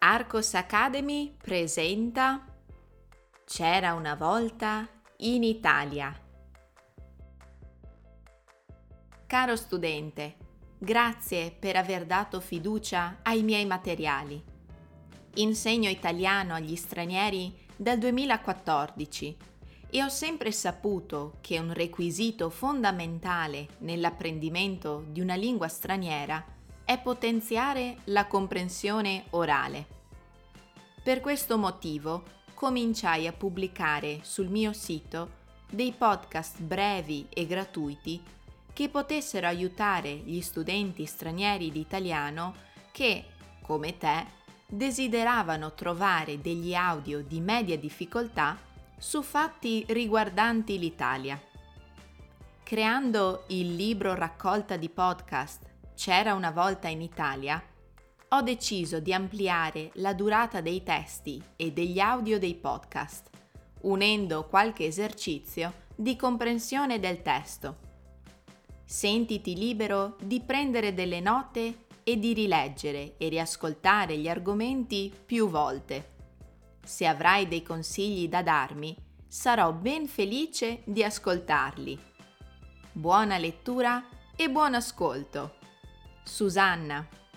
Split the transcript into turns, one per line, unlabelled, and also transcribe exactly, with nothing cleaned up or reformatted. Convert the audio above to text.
Arcos Academy presenta C'era una volta in Italia. Caro studente, grazie per aver dato fiducia ai miei materiali. Insegno italiano agli stranieri dal duemilaquattordici e ho sempre saputo che un requisito fondamentale nell'apprendimento di una lingua straniera è potenziare la comprensione orale. Per questo motivo cominciai a pubblicare sul mio sito dei podcast brevi e gratuiti che potessero aiutare gli studenti stranieri di italiano che, come te, desideravano trovare degli audio di media difficoltà su fatti riguardanti l'Italia. Creando il libro raccolta di podcast C'era una volta in Italia, ho deciso di ampliare la durata dei testi e degli audio dei podcast, unendo qualche esercizio di comprensione del testo. Sentiti libero di prendere delle note e di rileggere e riascoltare gli argomenti più volte. Se avrai dei consigli da darmi, sarò ben felice di ascoltarli. Buona lettura e buon ascolto! Susanna